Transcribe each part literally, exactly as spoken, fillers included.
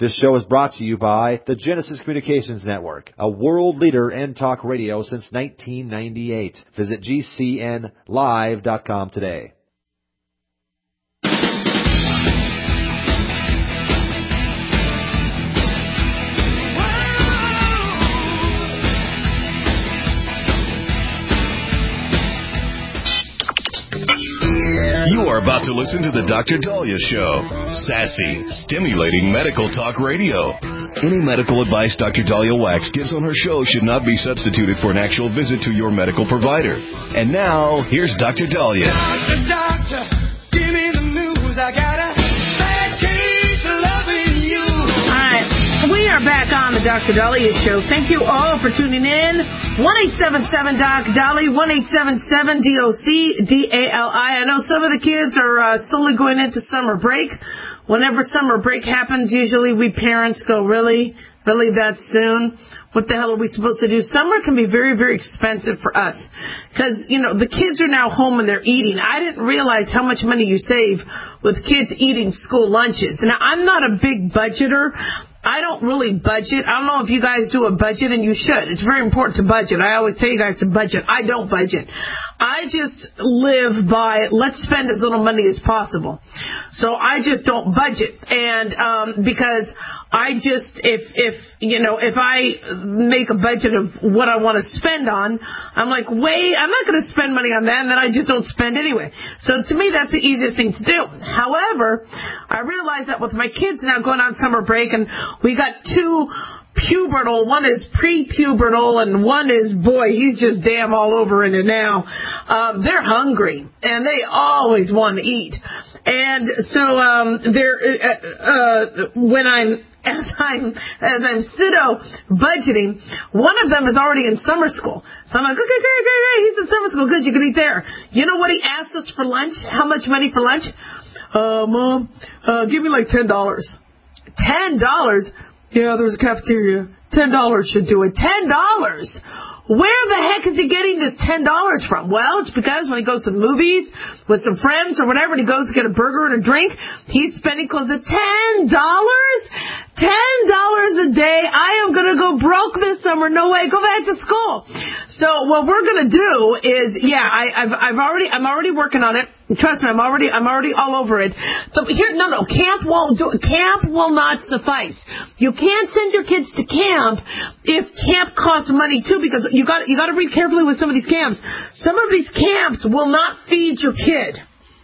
This show is brought to you by the Genesis Communications Network, a world leader in talk radio since nineteen ninety-eight. Visit G C N live dot com today. You are about to listen to the Doctor Daliah Show. Sassy, stimulating medical talk radio. Any medical advice Doctor Daliah Wax gives on her show should not be substituted for an actual visit to your medical provider. And now, here's Doctor Daliah. Doctor, doctor, give me the news. I got a bad case of loving you. All right, we are back on the Doctor Daliah Show. Thank you all for tuning in. one eight seven seven Doc Dolly, one eight seven seven D O C D A L I. I know some of the kids are uh, slowly going into summer break. Whenever summer break happens, usually we parents go, really, really that soon? What the hell are we supposed to do? Summer can be very, very expensive for us because, you know, the kids are now home and they're eating. I didn't realize how much money you save with kids eating school lunches. Now, I'm not a big budgeter. I don't really budget. I don't know if you guys do a budget, and you should. It's very important to budget. I always tell you guys to budget. I don't budget. I just live by let's spend as little money as possible. So I just don't budget. And um, because I just, if, if, you know, if I make a budget of what I want to spend on, I'm like, wait, I'm not going to spend money on that, and then I just don't spend anyway. So to me, that's the easiest thing to do. However, I realize that with my kids now going on summer break, and we got two pubertal, one is pre-pubertal, and one is, boy, he's just damn all over in it now. Um, they're hungry, and they always want to eat. And so um, they're, uh, uh, when I'm, as I'm, as I'm pseudo budgeting, one of them is already in summer school. So I'm like, okay, great, great, great, he's in summer school, good, you can eat there. You know what he asked us for lunch? How much money for lunch? Uh, Mom, uh, give me like ten dollars. Ten dollars? Yeah, there's a cafeteria. Ten dollars should do it. Ten dollars? Where the heck is he getting this ten dollars from? Well, it's because when he goes to the movies with some friends or whatever, and he goes to get a burger and a drink, he's spending close to ten dollars? ten dollars a day? I am going to go broke this summer. No way. Go back to school. So what we're going to do is, yeah, I, I've, I've already, I'm already working on it. Trust me, I'm already, I'm already all over it. But here, no, no, camp won't do. Camp will not suffice. You can't send your kids to camp if camp costs money too, because you got, you got to read carefully with some of these camps. Some of these camps will not feed your kid.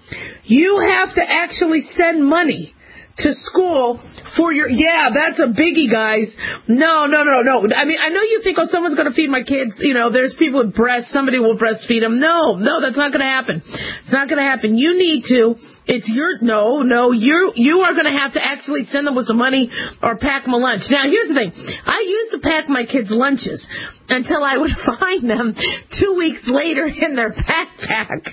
You have to actually send money to school for your, yeah, that's a biggie, guys. No, no, no, no. I mean, I know you think, oh, someone's going to feed my kids. You know, there's people with breasts. Somebody will breastfeed them. No, no, that's not going to happen. It's not going to happen. You need to, it's your, no, no, you you are going to have to actually send them with some money or pack them a lunch. Now, here's the thing. I used to pack my kids' lunches until I would find them two weeks later in their backpack,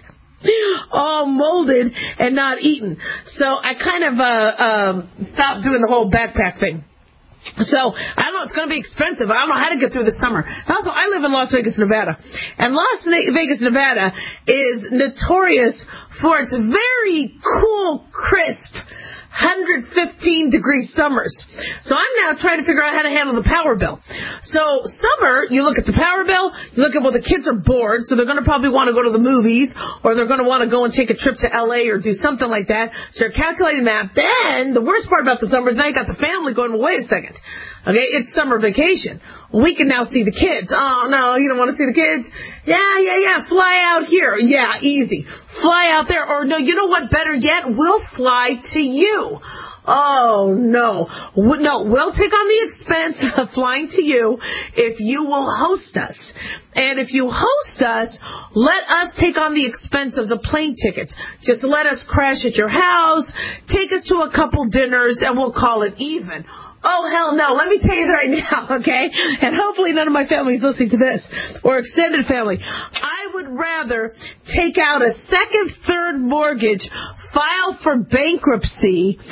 all molded and not eaten. So I kind of uh, uh, stopped doing the whole backpack thing. So, I don't know, it's going to be expensive. I don't know how to get through the summer. And also, I live in Las Vegas, Nevada. And Las Vegas, Nevada is notorious for its very cool, crisp, one hundred fifteen degree summers. So I'm now trying to figure out how to handle the power bill. So summer, you look at the power bill, you look at, well, the kids are bored, so they're going to probably want to go to the movies, or they're going to want to go and take a trip to L A or do something like that. So you're calculating that. Then, the worst part about the summer is now you got the family going, well, wait a second. Okay, it's summer vacation. We can now see the kids. Oh, no, you don't want to see the kids? Yeah, yeah, yeah, fly out here. Yeah, easy. Fly out there. Or, no, you know what, better yet? We'll fly to you. Oh, no. No, we'll take on the expense of flying to you if you will host us. And if you host us, let us take on the expense of the plane tickets. Just let us crash at your house, take us to a couple dinners, and we'll call it even. Oh, hell no. Let me tell you right now, okay? And hopefully none of my family is listening to this, or extended family. I would rather take out a second, third mortgage, file for bankruptcy,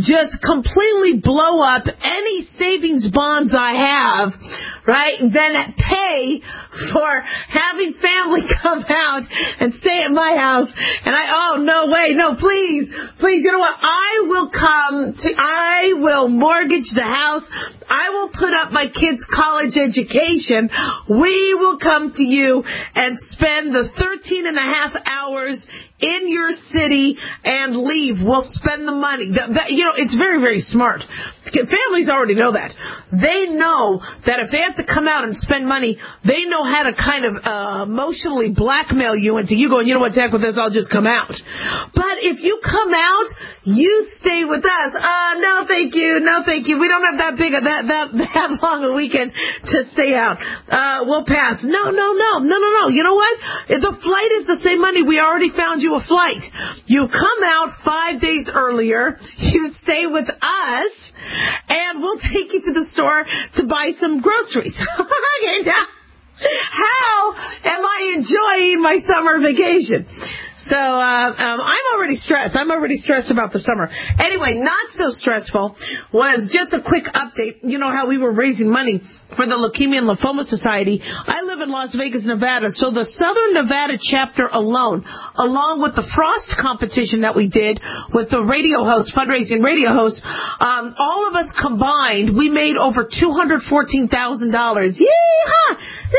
just completely blow up any savings bonds I have, right, then pay for having family come out and stay at my house. And I, oh, no way, no, please, please, you know what? I will come to, I will mortgage the house. I will put up my kids' college education. We will come to you and spend the thirteen and a half hours in your city and leave. We'll spend the money. That, that, you know, it's very, very smart. Families already know that. They know that if they have to come out and spend money, they know how to kind of uh, emotionally blackmail you into you going, you know what, heck with this, I'll just come out. But if you come out, you stay with us. Uh, no, thank you. No, thank you. We don't have that big of that, that, that long a weekend to stay out. Uh, we'll pass. No, no, no, no, no, no. You know what? If the flight is the same money, we already found you a flight. You come out five days earlier, you stay with us, and we'll take you to the store to buy some groceries. Okay, now, how am I enjoying my summer vacation? So uh, um, I'm already stressed. I'm already stressed about the summer. Anyway, not so stressful was just a quick update. You know how we were raising money for the Leukemia and Lymphoma Society. I live in Las Vegas, Nevada, so the Southern Nevada chapter alone, along with the Frost competition that we did with the radio host, fundraising radio host, um, all of us combined, we made over two hundred fourteen thousand dollars. Yee-haw!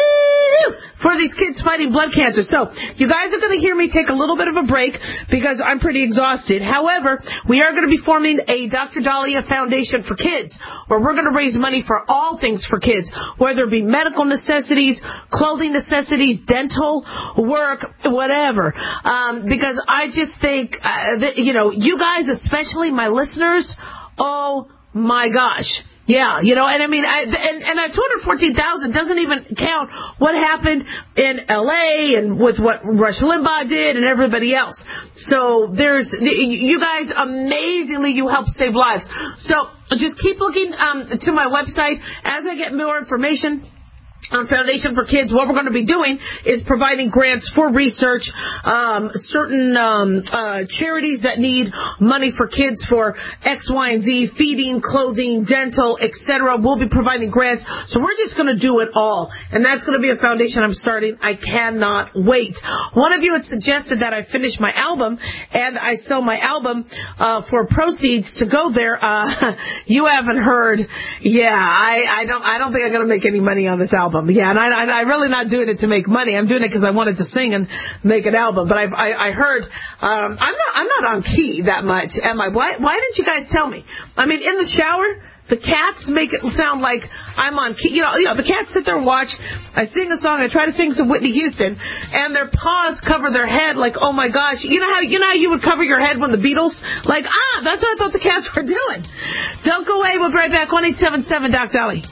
For these kids fighting blood cancer. So you guys are going to hear me take a little bit of a break because I'm pretty exhausted. However, we are going to be forming a Doctor Dahlia Foundation for Kids, where we're going to raise money for all things for kids, whether it be medical necessities, clothing necessities, dental work, whatever. Um, because I just think, uh, that, you know, you guys, especially my listeners, oh my gosh. Yeah, you know, and I mean, I, and, and two hundred fourteen thousand doesn't even count what happened in L A and with what Rush Limbaugh did and everybody else. So there's, you guys, amazingly, you help save lives. So just keep looking um, to my website as I get more information on Foundation for Kids. What we're going to be doing is providing grants for research, um, certain um, uh, charities that need money for kids for X, Y, and Z, feeding, clothing, dental, et cetera. We'll be providing grants. So we're just going to do it all. And that's going to be a foundation I'm starting. I cannot wait. One of you had suggested that I finish my album and I sell my album uh, for proceeds to go there. Uh, you haven't heard. Yeah, I, I don't I don't think I'm going to make any money on this album. Yeah, and I, I, I'm really not doing it to make money. I'm doing it because I wanted to sing and make an album. But I, I, I heard um, I'm not I'm not on key that much, am I? Why why didn't you guys tell me? I mean, in the shower, the cats make it sound like I'm on key. You know, you know, the cats sit there and watch. I sing a song. I try to sing some Whitney Houston, and their paws cover their head like, oh my gosh. You know how you know how you would cover your head when the Beatles? Like, ah, that's what I thought the cats were doing. Don't go away. We'll be right back. one eight seven seven Doc Dolly.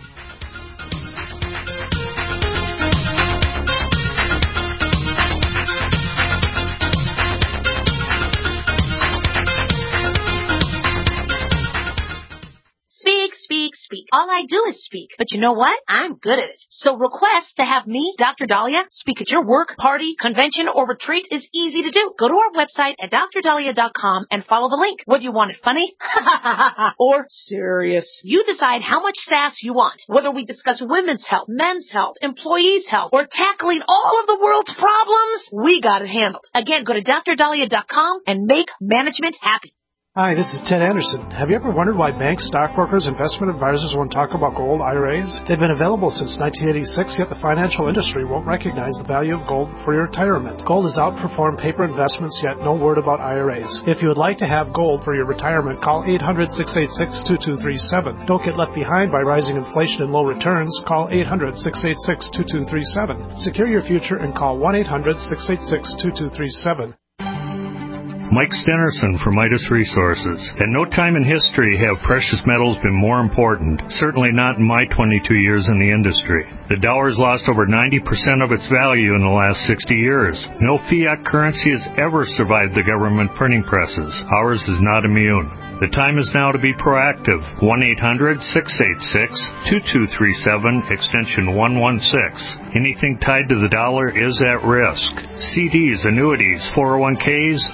Speak, speak. All I do is speak. But you know what? I'm good at it. So request to have me, Doctor Dahlia, speak at your work, party, convention, or retreat is easy to do. Go to our website at dr dahlia dot com and follow the link. Whether you want it funny or serious, you decide how much sass you want. Whether we discuss women's health, men's health, employees' health, or tackling all of the world's problems, we got it handled. Again, go to dr dahlia dot com and make management happy. Hi, this is Ted Anderson. Have you ever wondered why banks, stockbrokers, investment advisors won't talk about gold I R As? They've been available since nineteen eighty-six, yet the financial industry won't recognize the value of gold for your retirement. Gold has outperformed paper investments, yet no word about I R As. If you would like to have gold for your retirement, call eight hundred, six eight six, two two three seven. Don't get left behind by rising inflation and low returns. Call eight hundred, six eight six, two two three seven. Secure your future and call one eight hundred, six eight six, two two three seven. Mike Stenerson from Midas Resources. At no time in history have precious metals been more important, certainly not in my twenty-two years in the industry. The dollar's lost over ninety percent of its value in the last sixty years. No fiat currency has ever survived the government printing presses. Ours is not immune. The time is now to be proactive. one eight hundred, six eight six, two two three seven, extension one one six. Anything tied to the dollar is at risk. C Ds, annuities, four oh one Ks, I R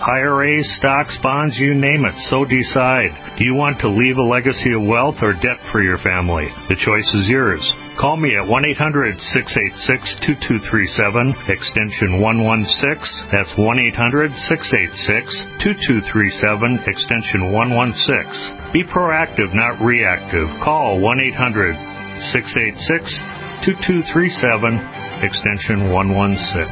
As, stocks, bonds, you name it, so decide. Do you want to leave a legacy of wealth or debt for your family? The choice is yours. Call me at one eight hundred, six eight six, two two three seven, extension one one six. That's one eight hundred, six eight six, two two three seven, extension one one six. Be proactive, not reactive. Call one eight hundred, six eight six, two two three seven, extension one one six.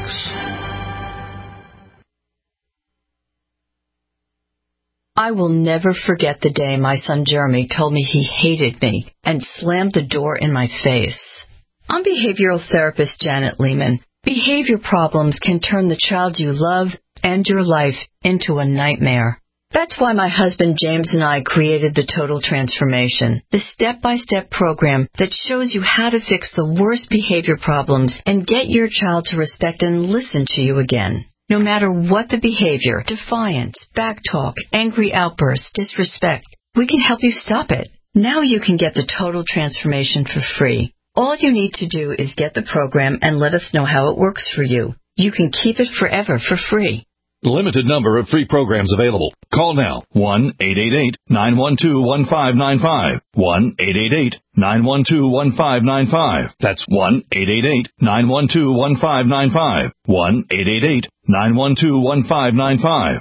I will never forget the day my son Jeremy told me he hated me and slammed the door in my face. I'm behavioral therapist Janet Lehman. Behavior problems can turn the child you love and your life into a nightmare. That's why my husband James and I created the Total Transformation, the step-by-step program that shows you how to fix the worst behavior problems and get your child to respect and listen to you again. No matter what the behavior, defiance, backtalk, angry outbursts, disrespect, we can help you stop it. Now you can get the Total Transformation for free. All you need to do is get the program and let us know how it works for you. You can keep it forever for free. Limited number of free programs available. Call now. one eight eight eight, nine one two, one five nine five. one eight eight eight, nine one two, one five nine five. That's one eight eight eight, nine one two, one five nine five. one eight eight eight, nine one two, one five nine five.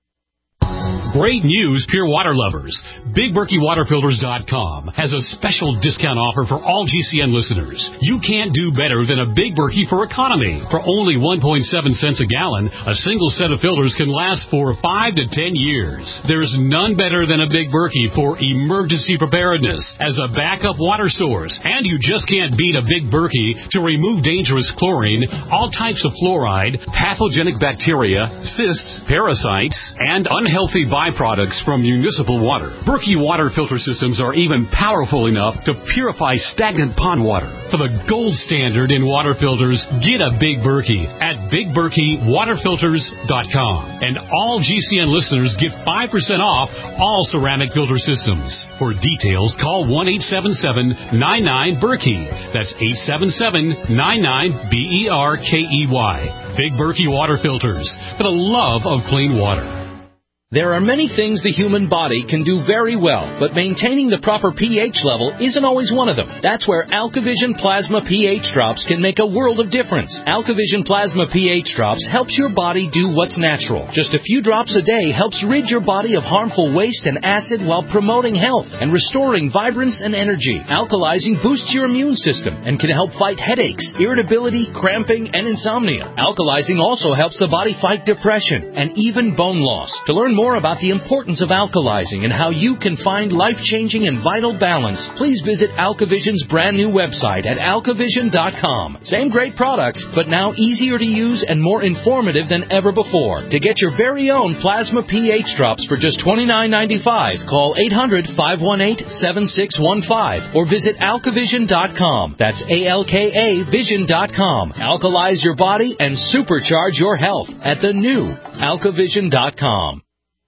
Great news, Pure Water lovers. Big Berkey Water Filters dot com has a special discount offer for all G C N listeners. You can't do better than a Big Berkey for economy. For only one point seven cents a gallon, a single set of filters can last for five to ten years. There's none better than a Big Berkey for emergency preparedness as a backup water source. And you just can't beat a Big Berkey to remove dangerous chlorine, all types of fluoride, pathogenic bacteria, cysts, parasites, and unhealthy byproducts from municipal water. Berkey water filter systems are even powerful enough to purify stagnant pond water. For the gold standard in water filters, get a Big Berkey at Big Berkey Water Filters dot com. And all G C N listeners get five percent off all ceramic filter systems. For details, call one eight seven seven, nine nine, Berkey. That's eight seven seven, nine nine, B E R K E Y. Big Berkey Water Filters, for the love of clean water. There are many things the human body can do very well, but maintaining the proper pH level isn't always one of them. That's where AlkaVision Plasma pH Drops can make a world of difference. AlkaVision Plasma pH Drops helps your body do what's natural. Just a few drops a day helps rid your body of harmful waste and acid while promoting health and restoring vibrance and energy. Alkalizing boosts your immune system and can help fight headaches, irritability, cramping, and insomnia. Alkalizing also helps the body fight depression and even bone loss. To learn more more about the importance of alkalizing and how you can find life-changing and vital balance, please visit AlkaVision's brand new website at alkavision dot com. Same great products, but now easier to use and more informative than ever before. To get your very own Plasma pH Drops for just twenty-nine ninety-five, call eight hundred, five one eight, seven six one five or visit alkavision dot com. That's A L K A vision dot com. Alkalize your body and supercharge your health at the new alkavision dot com.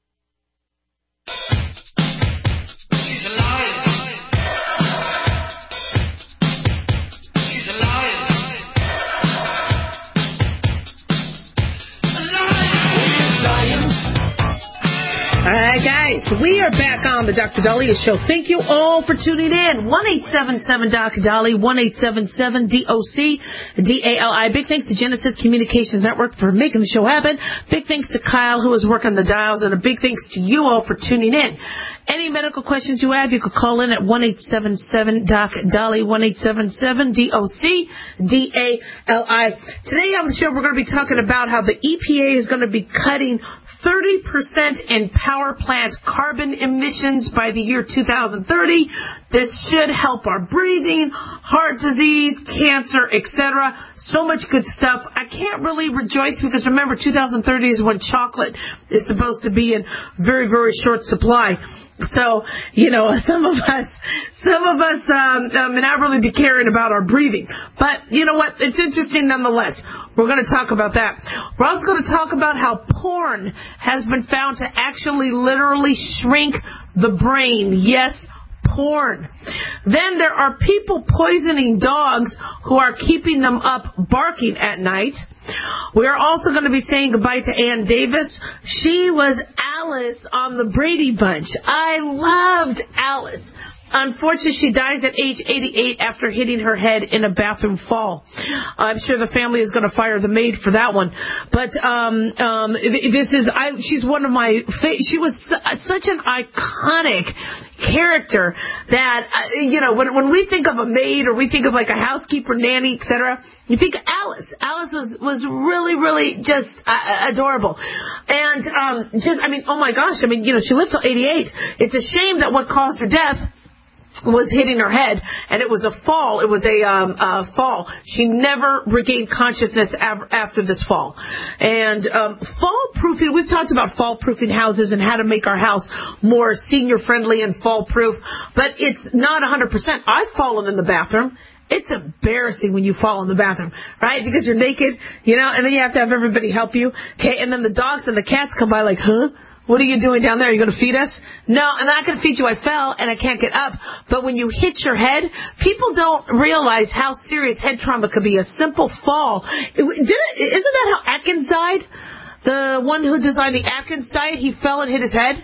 All right, guys, we are back on the Doctor Dahlia Show. Thank you all for tuning in. one eight seven seven, D O C, Dolly, one eight seven seven, D O C, D A L I. Big thanks to Genesis Communications Network for making the show happen. Big thanks to Kyle, who is working the dials, and a big thanks to you all for tuning in. Any medical questions you have, you could call in at one eight seven seven, D O C, Dolly, one eight seven seven, D O C, D A L I. Today on the show, we're going to be talking about how the E P A is going to be cutting thirty percent in power plant carbon emissions by the year two thousand thirty. This should help our breathing, heart disease, cancer, et cetera. So much good stuff. I can't really rejoice because remember, two thousand thirty is when chocolate is supposed to be in very, very short supply. So, you know, some of us, some of us, um, um, may not really be caring about our breathing. But you know what? It's interesting nonetheless. We're going to talk about that. We're also going to talk about how porn has been found to actually literally shrink the brain. Yes, porn. Then there are people poisoning dogs who are keeping them up barking at night. We are also going to be saying goodbye to Ann Davis. She was Alice on the Brady Bunch. I loved Alice. Unfortunately, she dies at age eighty-eight after hitting her head in a bathroom fall. I'm sure the family is going to fire the maid for that one. But um, um, this is, I, she's one of my, fa- she was su- such an iconic character that, uh, you know, when, when we think of a maid or we think of like a housekeeper, nanny, et cetera, you think Alice. Alice was, was really, really just uh, adorable. And um, just, I mean, oh my gosh, I mean, you know, she lived till eighty-eight. It's a shame that what caused her death was hitting her head, and it was a fall. It was a um, uh, fall. She never regained consciousness av- after this fall. And um, fall-proofing, we've talked about fall-proofing houses and how to make our house more senior-friendly and fall-proof, but it's not one hundred percent. I've fallen in the bathroom. It's embarrassing when you fall in the bathroom, right? Because you're naked, you know, and then you have to have everybody help you. Okay, and then the dogs and the cats come by like, huh? What are you doing down there? Are you going to feed us? No, I'm not going to feed you. I fell and I can't get up. But when you hit your head, people don't realize how serious head trauma could be. A simple fall. It, did it, isn't that how Atkins died? The one who designed the Atkins diet, he fell and hit his head?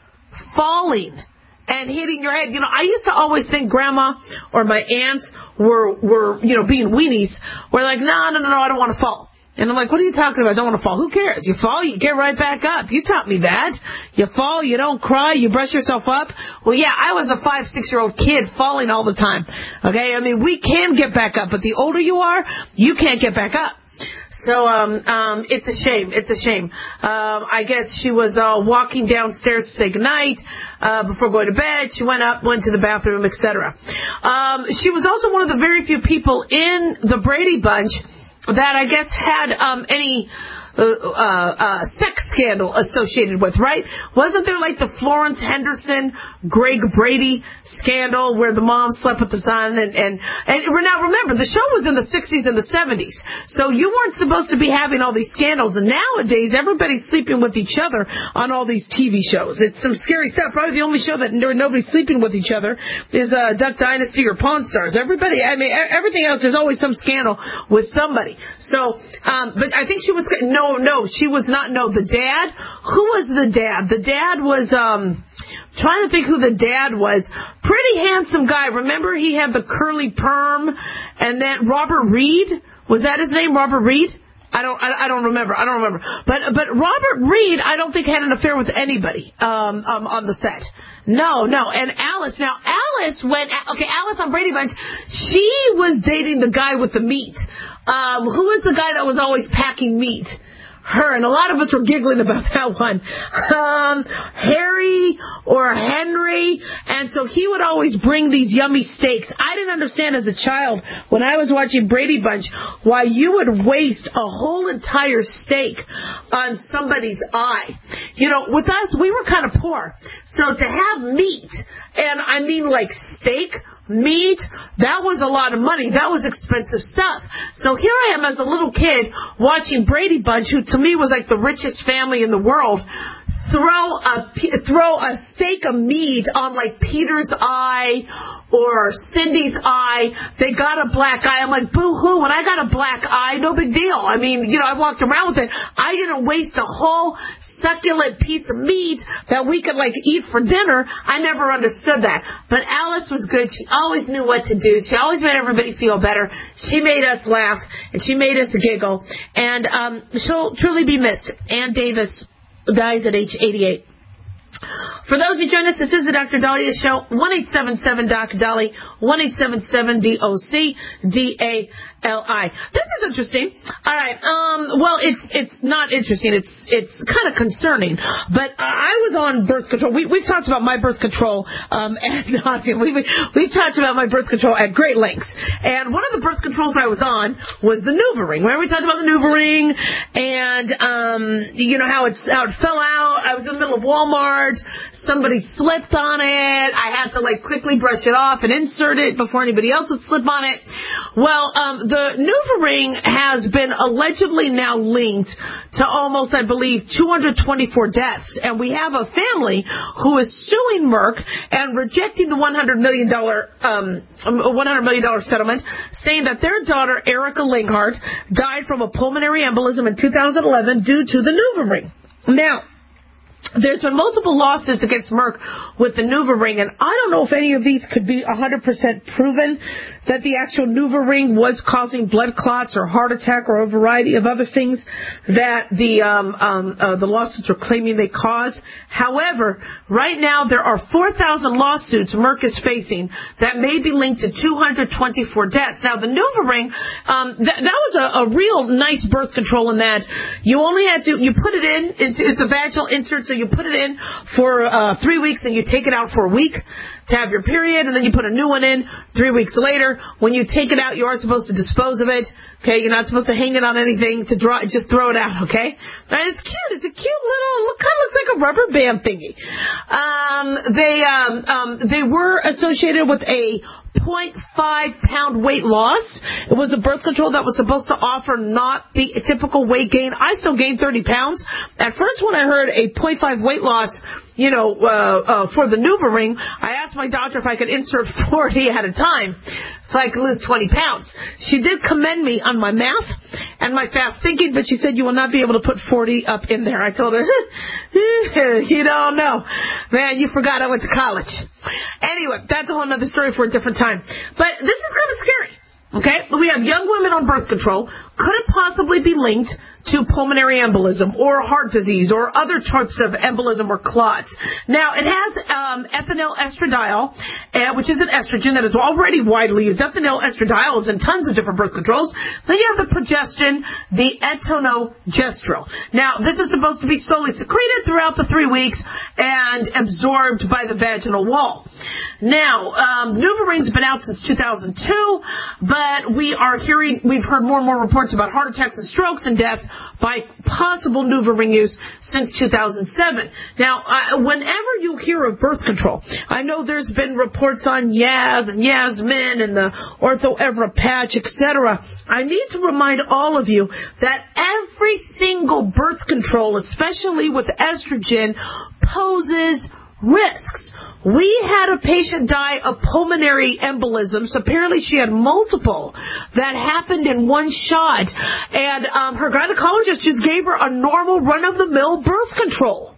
Falling and hitting your head. You know, I used to always think grandma or my aunts were, were you know, being weenies. We're like, no, no, no, no, I don't want to fall. And I'm like, what are you talking about? I don't want to fall. Who cares? You fall, you get right back up. You taught me that. You fall, you don't cry, you brush yourself up. Well, yeah, I was a five, six-year-old kid falling all the time. Okay? I mean, we can get back up, but the older you are, you can't get back up. So um, um, it's a shame. It's a shame. Um, I guess she was uh, walking downstairs to say goodnight uh, before going to bed. She went up, went to the bathroom, et cetera. Um, she was also one of the very few people in the Brady Bunch that I guess had um, any uh, uh, uh, sex scandal associated with, right? Wasn't there like the Florence Henderson, Greg Brady scandal where the mom slept with the son? And, and, and now remember, the show was in the sixties and the seventies, so you weren't supposed to be having all these scandals. And nowadays, everybody's sleeping with each other on all these T V shows. It's some scary stuff. Probably the only show that nobody's sleeping with each other is uh, Duck Dynasty or Pawn Stars. Everybody, I mean, everything else, there's always some scandal with somebody. So, um, but I think she was, no, no, she was not, no, the dad, who was the dad? The dad was, um, trying to think who the dad was. Pretty handsome guy. Remember he had the curly perm, and then Robert Reed, was that his name, Robert Reed? I don't, I, I don't remember. I don't remember. But, but Robert Reed, I don't think had an affair with anybody, um, um, on the set. No, no. And Alice, now Alice went, okay, Alice on Brady Bunch, she was dating the guy with the meat. Um, who was the guy that was always packing meat? Her, and a lot of us were giggling about that one. Um, Harry or Henry, and so he would always bring these yummy steaks. I didn't understand as a child when I was watching Brady Bunch why you would waste a whole entire steak on somebody's eye. You know, with us, we were kind of poor, so to have meat, and I mean like steak, meat, that was a lot of money. That was expensive stuff. So here I am as a little kid watching Brady Bunch, who to me was like the richest family in the world, throw a throw a steak of meat on like Peter's eye or Cindy's eye. They got a black eye. I'm like, boo-hoo, when I got a black eye, no big deal. I mean, you know, I walked around with it. I didn't waste a whole succulent piece of meat that we could like eat for dinner. I never understood that. But Alice was good. She always knew what to do. She always made everybody feel better. She made us laugh, and she made us giggle. And um, she'll truly be missed. Ann Davis dies at age eighty-eight. For those who join us, this is the Doctor Dahlia Show. one eight seven seven D O C Dolly. one eight seven seven D O C D A L I. This is interesting. All right. Um, well, it's it's not interesting. It's it's kind of concerning. But I was on birth control. We, we've talked about my birth control um, ad nauseum. We, we, we've talked about my birth control at great lengths. And one of the birth controls I was on was the NuvaRing. Remember we talked about the NuvaRing and, um, you know, how, it's, how it fell out. I was in the middle of Walmart. somebody slipped on it. I had to like quickly brush it off and insert it before anybody else would slip on it. Well, um, the NuvaRing has been allegedly now linked to almost, I believe, two hundred twenty-four deaths. And we have a family who is suing Merck and rejecting the one hundred million dollars um, one hundred million dollars settlement, saying that their daughter, Erica Linghart, died from a pulmonary embolism in two thousand eleven due to the NuvaRing. Now, there's been multiple lawsuits against Merck with the NuvaRing, and I don't know if any of these could be one hundred percent proven that the actual NuvaRing was causing blood clots or heart attack or a variety of other things that the um, um, uh, the lawsuits are claiming they cause. However, right now there are four thousand lawsuits Merck is facing that may be linked to two hundred twenty-four deaths. Now, the NuvaRing, um, th- that was a, a real nice birth control in that you only had to, you put it in, into, it's a vaginal insert, so you put it in for uh, three weeks and you take it out for a week to have your period, and then you put a new one in three weeks later. When you take it out, you are supposed to dispose of it. Okay, you're not supposed to hang it on anything to draw. Just throw it out. Okay, and it's cute. It's a cute little, look, kind of looks like a rubber band thingy. Um, they um, um, they were associated with a zero point five pound weight loss. It was a birth control that was supposed to offer not the typical weight gain. I still gained thirty pounds. At first, when I heard a zero point five weight loss, you know, uh, uh, for the NuvaRing, I asked my doctor if I could insert forty at a time so I could lose twenty pounds. She did commend me on my math and my fast thinking, but she said you will not be able to put forty up in there. I told her, you don't know. Man, you forgot I went to college. Anyway, that's a whole other story for a different time. But this is kind of scary. Okay, we have young women on birth control. Could it possibly be linked to pulmonary embolism or heart disease or other types of embolism or clots? Now, it has um, ethinyl estradiol, uh, which is an estrogen that is already widely used. Ethinyl estradiol is in tons of different birth controls. Then you have the progestin, the etonogestrel. Now, this is supposed to be slowly secreted throughout the three weeks and absorbed by the vaginal wall. Now, um, NuvaRing's been out since two thousand two, but we are hearing, we've heard more and more reports about heart attacks and strokes and death by possible NuvaRing use since two thousand seven. Now, uh, whenever you hear of birth control, I know there's been reports on Yaz and Yasmin and the Ortho-Evra patch, et cetera. I need to remind all of you that every single birth control, especially with estrogen, poses risks. We had a patient die of pulmonary embolisms. Apparently she had multiple that happened in one shot. And um, her gynecologist just gave her a normal run-of-the-mill birth control.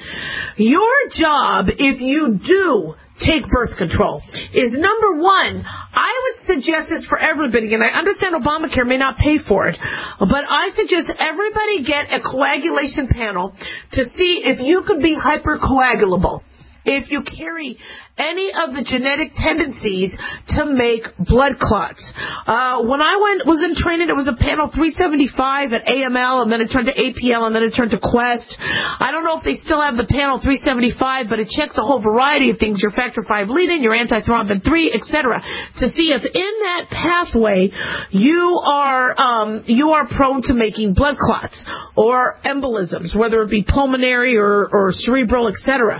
Your job, if you do take birth control, is number one, I would suggest this for everybody, and I understand Obamacare may not pay for it, but I suggest everybody get a coagulation panel to see if you could be hypercoagulable, if you carry any of the genetic tendencies to make blood clots. Uh, when I went was in training, it was a panel three seventy-five at A M L, and then it turned to A P L, and then it turned to Quest. I don't know if they still have the panel three seventy-five, but it checks a whole variety of things, your factor five lead-in, your antithrombin three, et cetera, to see if in that pathway you are um, you are prone to making blood clots or embolisms, whether it be pulmonary or, or cerebral, et cetera.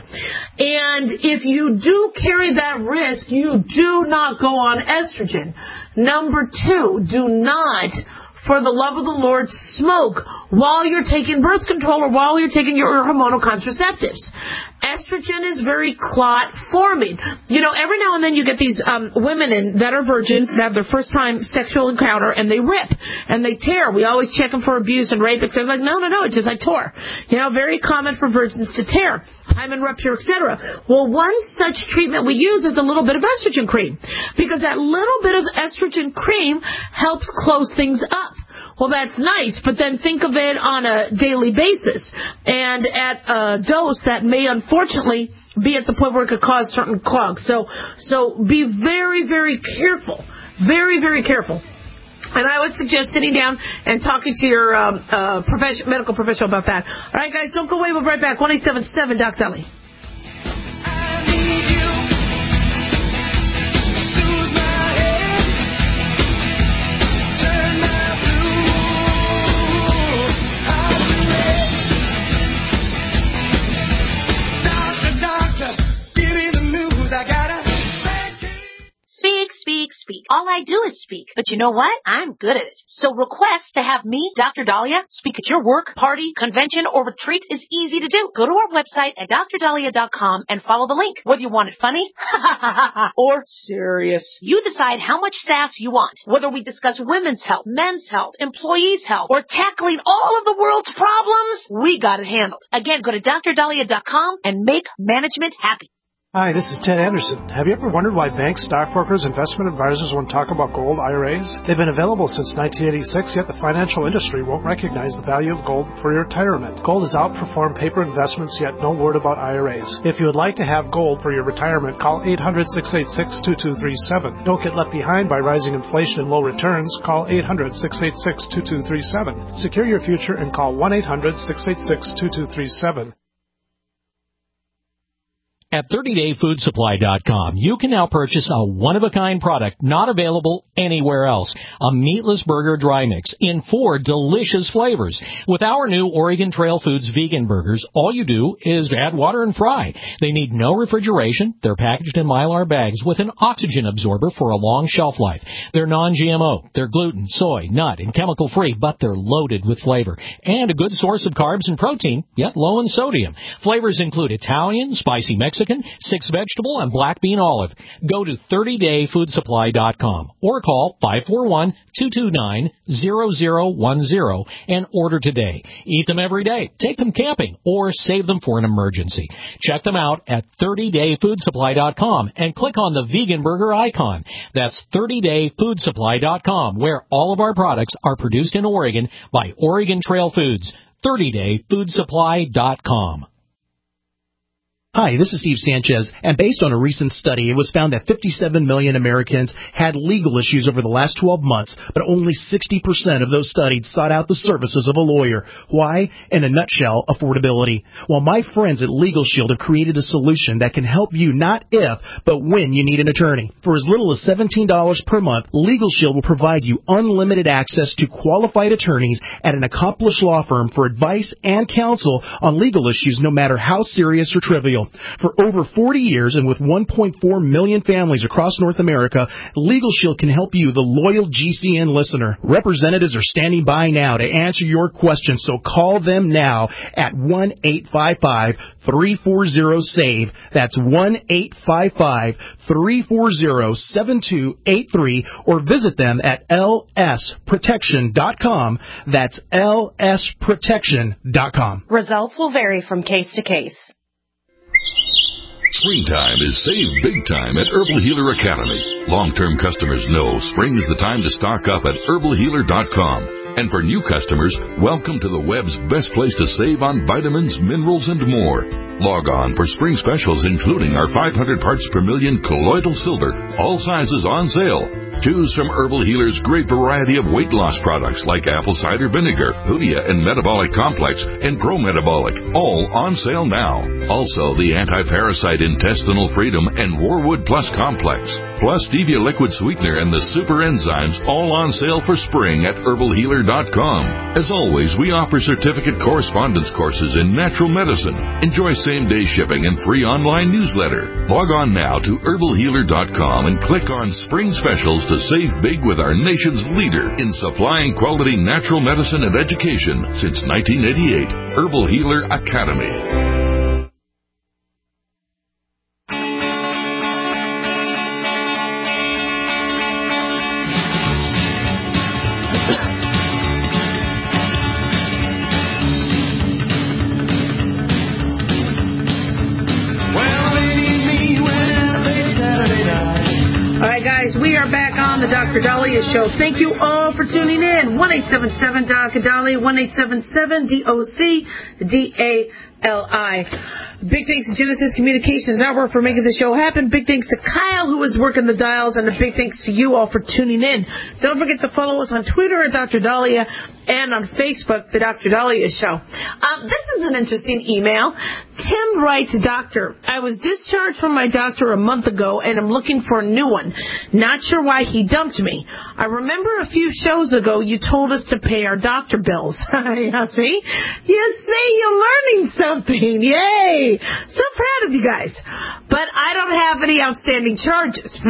And if you do carry that risk, you do not go on estrogen. Number two, do not, for the love of the Lord, smoke while you're taking birth control or while you're taking your hormonal contraceptives. Estrogen is very clot forming. You know, every now and then you get these um, women in, that are virgins that have their first time sexual encounter and they rip and they tear. We always check them for abuse and rape, et cetera. Like, no, no, no, it's just I tore. You know, very common for virgins to tear, hymen rupture, et cetera. Well, one such treatment we use is a little bit of estrogen cream, because that little bit of estrogen cream helps close things up. Well, that's nice, but then think of it on a daily basis and at a dose that may unfortunately be at the point where it could cause certain clogs. So, so be very, very careful, very, very careful. And I would suggest sitting down and talking to your um, uh, profession, medical professional about that. All right, guys, don't go away. We'll be right back. one eight seven seven Doc Dolly. Doctor, speak, speak. All I do is speak. But you know what? I'm good at it. So request to have me, Doctor Dahlia, speak at your work, party, convention, or retreat is easy to do. Go to our website at dr dahlia dot com and follow the link. Whether you want it funny or serious, you decide how much sass you want. Whether we discuss women's health, men's health, employees' health, or tackling all of the world's problems, we got it handled. Again, go to dr dahlia dot com and make management happy. Hi, this is Ted Anderson. Have you ever wondered why banks, stockbrokers, investment advisors won't talk about gold I R As? They've been available since nineteen eighty-six, yet the financial industry won't recognize the value of gold for your retirement. Gold has outperformed paper investments, yet no word about I R As. If you would like to have gold for your retirement, call eight hundred, six eight six, two two three seven. Don't get left behind by rising inflation and low returns. Call eight hundred, six eight six, two two three seven. Secure your future and call one eight hundred, six eight six, two two three seven. At thirty day food supply dot com, you can now purchase a one-of-a-kind product not available anywhere else. A meatless burger dry mix in four delicious flavors. With our new Oregon Trail Foods vegan burgers, all you do is add water and fry. They need no refrigeration. They're packaged in Mylar bags with an oxygen absorber for a long shelf life. They're non-G M O. They're gluten, soy, nut, and chemical-free, but they're loaded with flavor. And a good source of carbs and protein, yet low in sodium. Flavors include Italian, spicy Mexican, Mexican, six vegetable, and black bean olive. Go to thirty day food supply dot com or call five four one, two two nine, zero zero one zero and order today. Eat them every day, take them camping, or save them for an emergency. Check them out at thirty day food supply dot com and click on the vegan burger icon. That's thirty day food supply dot com, where all of our products are produced in Oregon by Oregon Trail Foods. thirty day food supply dot com. Hi, this is Steve Sanchez, and based on a recent study, it was found that fifty-seven million Americans had legal issues over the last twelve months, but only sixty percent of those studied sought out the services of a lawyer. Why? In a nutshell, affordability. Well, my friends at Legal Shield have created a solution that can help you not if, but when you need an attorney. For as little as seventeen dollars per month, Legal Shield will provide you unlimited access to qualified attorneys at an accomplished law firm for advice and counsel on legal issues, no matter how serious or trivial. For over forty years and with one point four million families across North America, Legal Shield can help you, the loyal G C N listener. Representatives are standing by now to answer your questions, so call them now at one eight five five, three four zero, SAVE. That's one eight five five, three four zero, seven two eight three, or visit them at L S protection dot com. That's L S protection dot com. Results will vary from case to case. Springtime is save big time at Herbal Healer Academy. Long-term customers know spring is the time to stock up at herbal healer dot com. And for new customers, welcome to the web's best place to save on vitamins, minerals, and more. Log on for spring specials, including our five hundred parts per million colloidal silver, all sizes on sale. Choose from Herbal Healer's great variety of weight loss products like apple cider vinegar, Hoodia and Metabolic Complex, and Pro Metabolic, all on sale now. Also, the Anti-Parasite Intestinal Freedom and Warwood Plus Complex, plus Stevia Liquid Sweetener and the Super Enzymes, all on sale for spring at herbal healer dot com. As always, we offer certificate correspondence courses in natural medicine. Enjoy same-day shipping and free online newsletter. Log on now to herbal healer dot com and click on Spring Specials to save big with our nation's leader in supplying quality natural medicine and education since nineteen eighty-eight. Herbal Healer Academy. We are back on the Doctor Dahlia Show. Thank you all for tuning in. one eight seven seven D O C Dahlia, one eight seven seven D O C D A L I. Big thanks to Genesis Communications Network for making the show happen. Big thanks to Kyle, who was working the dials, and a big thanks to you all for tuning in. Don't forget to follow us on Twitter at Doctor Dahlia and on Facebook, The Doctor Dahlia Show. Um, this is an interesting email. Tim writes, Doctor, I was discharged from my doctor a month ago, and I'm looking for a new one. Not sure why he dumped me. I remember a few shows ago you told us to pay our doctor bills. Yeah, see? You see, you're learning something. Yay! So proud of you guys. But I don't have any outstanding charges. Hmm.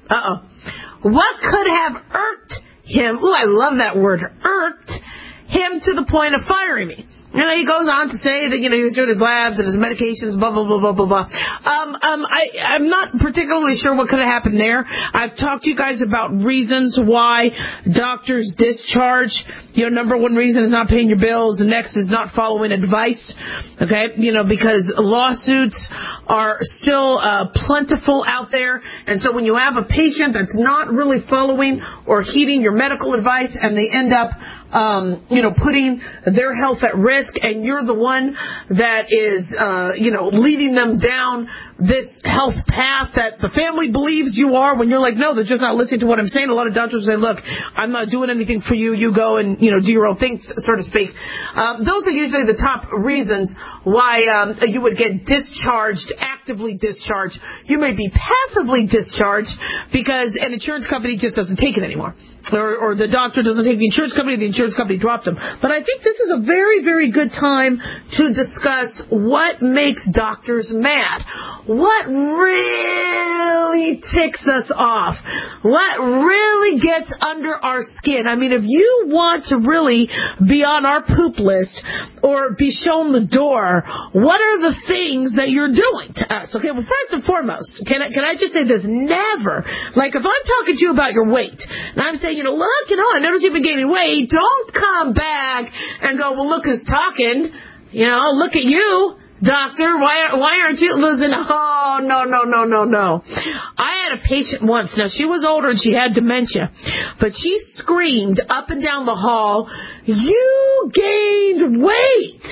Uh-oh. What could have irked him? Ooh, I love that word, irked him to the point of firing me. You know, he goes on to say that, you know, he was doing his labs and his medications, blah, blah, blah, blah, blah, blah. Um, um, I, I'm not particularly sure what could have happened there. I've talked to you guys about reasons why doctors discharge. You know, number one reason is not paying your bills. The next is not following advice. Okay? You know, because lawsuits are still uh, plentiful out there. And so when you have a patient that's not really following or heeding your medical advice and they end up Um, you know, putting their health at risk, and you're the one that is, uh, you know, leading them down this health path that the family believes you are, when you're like, no, they're just not listening to what I'm saying. A lot of doctors say, look, I'm not doing anything for you. You go and, you know, do your own thing, so to speak. Um, those are usually the top reasons why um, you would get discharged, actively discharged. You may be passively discharged because an insurance company just doesn't take it anymore. Or, or the doctor doesn't take the insurance company, the insurance company dropped them. But I think this is a very, very good time to discuss what makes doctors mad. What really ticks us off? What really gets under our skin? I mean, if you want to really be on our poop list or be shown the door, what are the things that you're doing to us? Okay, well, first and foremost, can I, can I just say this? Never. Like, if I'm talking to you about your weight, and I'm saying, you know, look, you know, I noticed you've been gaining weight. Don't come back and go, well, look who's talking. You know, look at you, doctor. Why, why aren't you losing? Oh, no, no, no, no, no. I had a patient once. Now, she was older and she had dementia. But she screamed up and down the hall, you gained weight.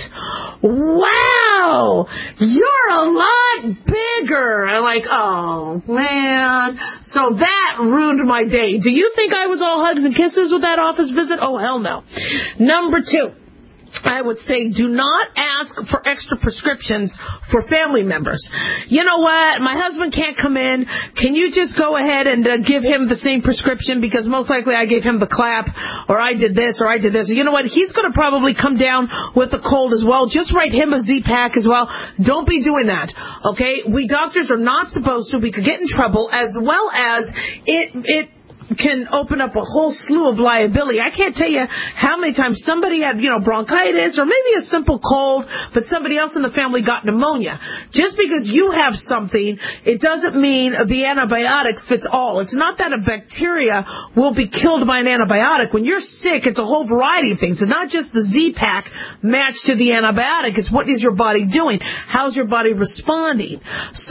Wow. You're a lot bigger. I'm like, oh, man. So that ruined my day. Do you think I was all hugs and kisses with that office visit? Oh, hell no. Number two. I would say do not ask for extra prescriptions for family members. You know what? My husband can't come in. Can you just go ahead and uh, give him the same prescription because most likely I gave him the clap or I did this or I did this. You know what? He's going to probably come down with a cold as well. Just write him a Z-Pack as well. Don't be doing that. Okay? We doctors are not supposed to. We could get in trouble as well as it it can open up a whole slew of liability. I can't tell you how many times somebody had, you know, bronchitis or maybe a simple cold, but somebody else in the family got pneumonia. Just because you have something, it doesn't mean the antibiotic fits all. It's not that a bacteria will be killed by an antibiotic. When you're sick, it's a whole variety of things. It's not just the Z-Pack matched to the antibiotic. It's what is your body doing? How's your body responding?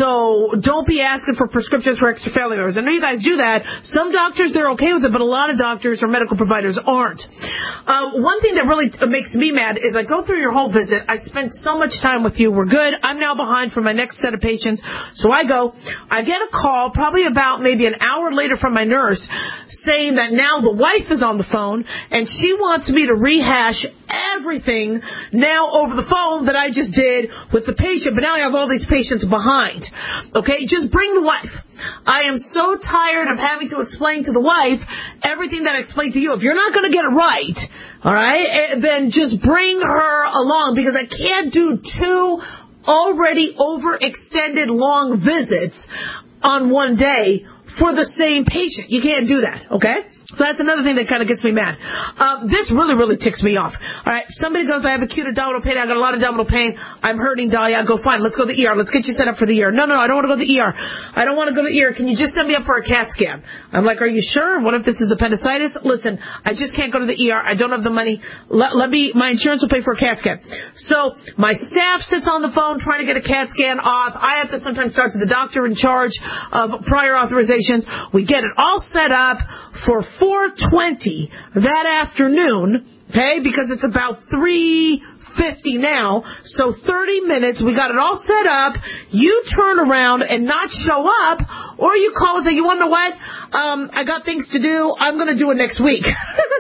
So don't be asking for prescriptions for extra family members. I know you guys do that. Some doctors, they're okay with it, but a lot of doctors or medical providers aren't. Um, one thing that really t- makes me mad is I go through your whole visit. I spend so much time with you. We're good. I'm now behind for my next set of patients. So I go. I get a call probably about maybe an hour later from my nurse saying that now the wife is on the phone and she wants me to rehash everything now over the phone that I just did with the patient, but now I have all these patients behind. Okay? Just bring the wife. I am so tired of having to explain to the wife everything that I explained to you. If you're not going to get it right, all right, then just bring her along because I can't do two already overextended long visits on one day for the same patient. You can't do that, okay? So that's another thing that kind of gets me mad. Um, this really, really ticks me off. All right, somebody goes, I have acute abdominal pain. I got a lot of abdominal pain. I'm hurting, Dahlia. I go, fine, let's go to the E R. Let's get you set up for the E R. No, no, no, I don't want to go to the E R. I don't want to go to the E R. Can you just send me up for a CAT scan? I'm like, are you sure? What if this is appendicitis? Listen, I just can't go to the E R. I don't have the money. Let, let me, my insurance will pay for a CAT scan. So my staff sits on the phone trying to get a CAT scan off. I have to sometimes talk to the doctor in charge of prior authorizations. We get it all set up for four twenty that afternoon, okay, because it's about three fifty now, so thirty minutes, we got it all set up, you turn around and not show up, or you call and say, you want to know what, um, I got things to do, I'm going to do it next week.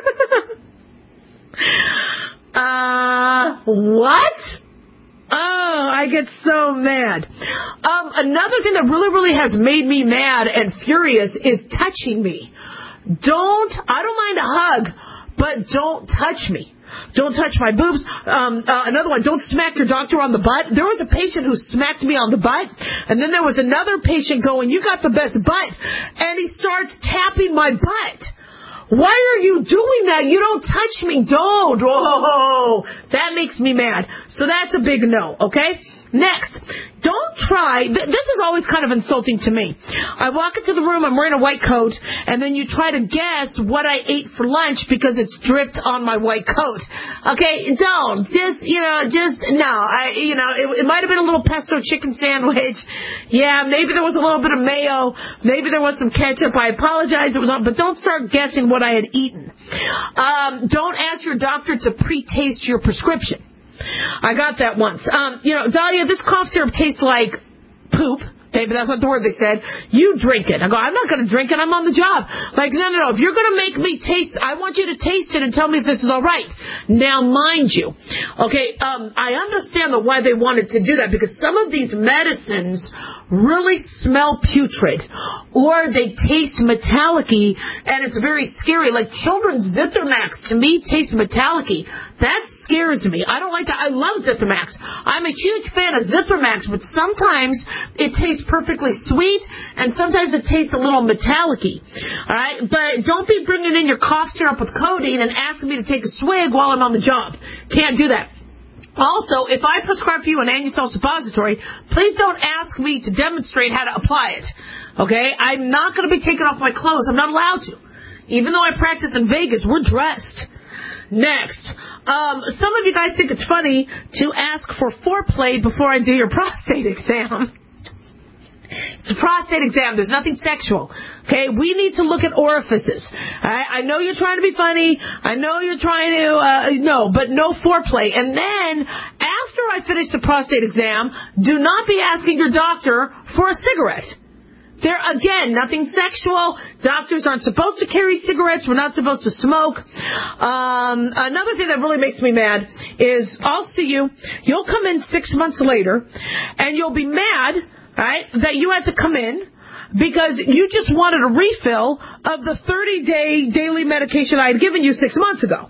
uh, what? Oh, I get so mad. Um, another thing that really, really has made me mad and furious is touching me. Don't, I don't mind a hug, but don't touch me. Don't touch my boobs. Um, uh, another one, don't smack your doctor on the butt. There was a patient who smacked me on the butt, and then there was another patient going, you got the best butt, and he starts tapping my butt. Why are you doing that? You don't touch me. Don't. Oh, that makes me mad. So that's a big no, okay? Next, don't try, th- this is always kind of insulting to me. I walk into the room, I'm wearing a white coat, and then you try to guess what I ate for lunch because it's dripped on my white coat. Okay, don't. Just, you know, just, no. I, you know, it, it might have been a little pesto chicken sandwich. Yeah, maybe there was a little bit of mayo. Maybe there was some ketchup. I apologize. It was on, but don't start guessing what I had eaten. Um, don't ask your doctor to pre-taste your prescription. I got that once. Um, you know, Dahlia, this cough syrup tastes like poop. Okay, but that's not the word they said. You drink it. I go, I'm not going to drink it. I'm on the job. Like, no, no, no. If you're going to make me taste, I want you to taste it and tell me if this is all right. Now, mind you, okay, um, I understand the why they wanted to do that because some of these medicines really smell putrid or they taste metallic-y and it's very scary. Like children's Zithromax to me tastes metallic-y. That scares me. I don't like that. I love Zithromax. I'm a huge fan of Zithromax, but sometimes it tastes perfectly sweet, and sometimes it tastes a little metallic-y. All right? But don't be bringing in your cough syrup with codeine and asking me to take a swig while I'm on the job. Can't do that. Also, if I prescribe for you an Anusol suppository, please don't ask me to demonstrate how to apply it. Okay? I'm not going to be taking off my clothes. I'm not allowed to. Even though I practice in Vegas, we're dressed. Next, um, some of you guys think it's funny to ask for foreplay before I do your prostate exam. It's a prostate exam. There's nothing sexual. Okay? We need to look at orifices. I, I know you're trying to be funny. I know you're trying to, uh, no, but no foreplay. And then, after I finish the prostate exam, do not be asking your doctor for a cigarette. There, again, nothing sexual. Doctors aren't supposed to carry cigarettes. We're not supposed to smoke. Um, another thing that really makes me mad is I'll see you. You'll come in six months later, and you'll be mad, right, that you had to come in because you just wanted a refill of the thirty-day daily medication I had given you six months ago.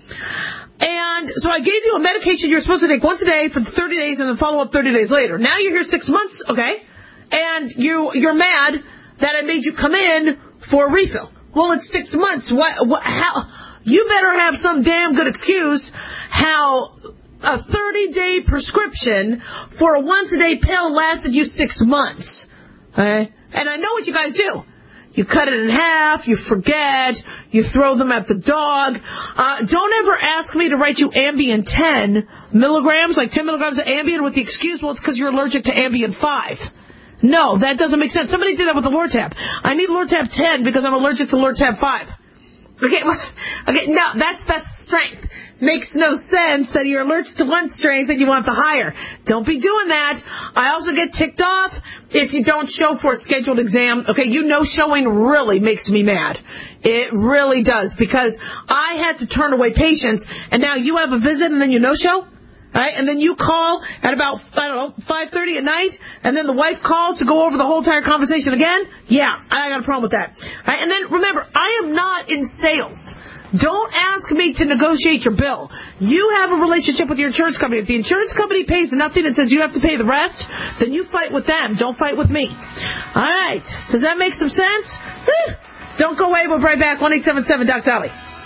And so I gave you a medication you're supposed to take once a day for thirty days and then follow up thirty days later. Now you're here six months, okay? And you, you're mad that I made you come in for a refill. Well, it's six months. What, what, how, you better have some damn good excuse how a thirty-day prescription for a once-a-day pill lasted you six months. Okay? And I know what you guys do. You cut it in half, you forget, you throw them at the dog. Uh, don't ever ask me to write you Ambien ten milligrams, like ten milligrams of Ambien with the excuse, well, it's because you're allergic to Ambien five. No, that doesn't make sense. Somebody did that with the Lortab. I need Lortab ten because I'm allergic to Lortab five. Okay, okay, no, that's that's strength. Makes no sense that you're allergic to one strength and you want the higher. Don't be doing that. I also get ticked off if you don't show for a scheduled exam. Okay, you know showing really makes me mad. It really does because I had to turn away patients and now you have a visit and then you no-show? Right? And then you call at about, I don't know, five thirty at night, and then the wife calls to go over the whole entire conversation again? Yeah, I got a problem with that. Right? And then, remember, I am not in sales. Don't ask me to negotiate your bill. You have a relationship with your insurance company. If the insurance company pays nothing and says you have to pay the rest, then you fight with them. Don't fight with me. All right. Does that make some sense? Don't go away. We'll be right back. one eight seven seven Doc Dolly.